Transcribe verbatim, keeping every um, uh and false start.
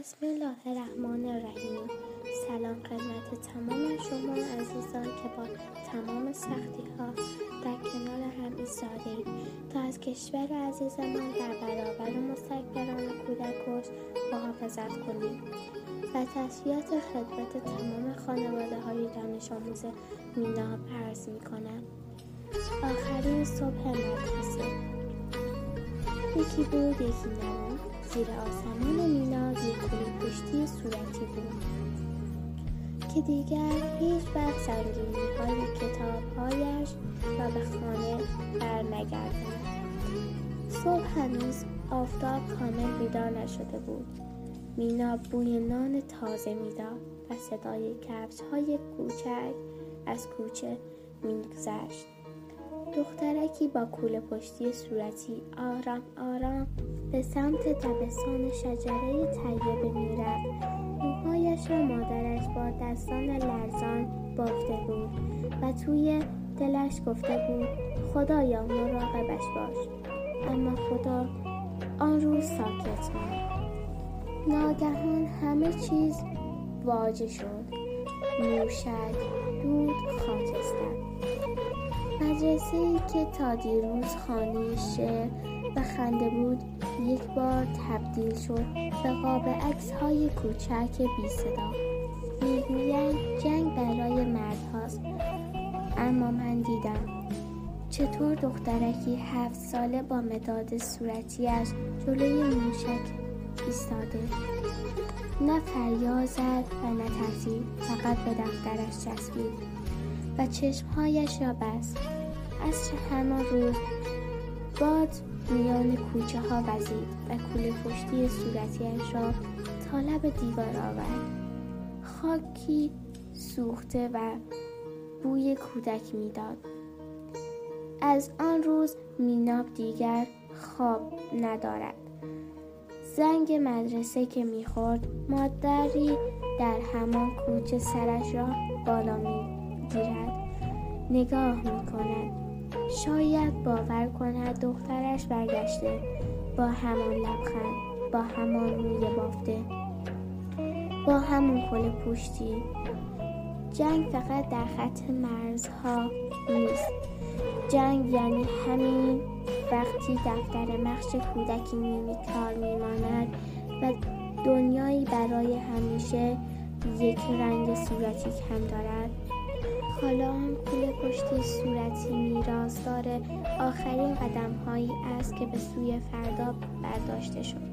بسم الله الرحمن الرحیم. سلام خدمت تمام شما عزیزان که با تمام سختی ها در کنار هم ایستادید تا از کشور عزیزمان در برابر مستکبران کودکش محافظت کنیم و تسلیت خدمت تمام خانواده های دانش آموز مینا عرض می کنم. آخرین صبح مدرسه، یکی بود یکی نبود. زیر آسمان مینا یک کوله پشتی صورتی بود که دیگر هیچ وقت سنگینی های کتابهایش را به خانه بر نگرداند. صبح هنوز آفتاب کامل بیدار نشده بود. مینا بوی نان تازه میداد و صدای کفش های کوچک از کوچه میگذشت. دخترکی با کوله پشتی صورتی آرام آرام به سمت دبستان شجره طیبه میرفت. موهایش را مادرش با دستان لرزان بافته بود و توی دلش گفته بود خدایا مراقبش باش. اما خدا آن روز ساکت ماند. ناگهان همه چیز واجه شد. موشک، دود، خاکستر. مدرسه‌ای که تا دیروز خانه شعر و خنده بود یک بار تبدیل شد به قاب عکس‌های کوچک بی صدا. میگویند جنگ برای مردهاست، اما من دیدم چطور دخترکی هفت ساله با مداد صورتیش جلوی موشک ایستاده. نه فریاد زد و نه ترسید، فقط به دفترش چسبید و چشمهایش را بست. عصر همان روز باد میان کوچه ها وزید و کوله پشتی صورتیش را تا لب دیوار آورد. خاکی سوخته و بوی کودک میداد. از آن روز مینا دیگر خواب ندارد. زنگ مدرسه که میخورد مادری در همان کوچه سرش را بالا میگیرد، نگاه میکند. شاید باور کند دخترش برگشته، با همان لبخند، با همان موی بافته، با همون کوله پشتی. جنگ فقط در خط مرزها نیست. جنگ یعنی همین وقتی دفتر مخش کودکی نیمه‌کار میماند و دنیایی برای همیشه یک رنگ صورتی کم دارد. حالا آن کوله پشتی صورتی میراثدار آخرین قدم هایی است که به سوی فردا برداشته شد.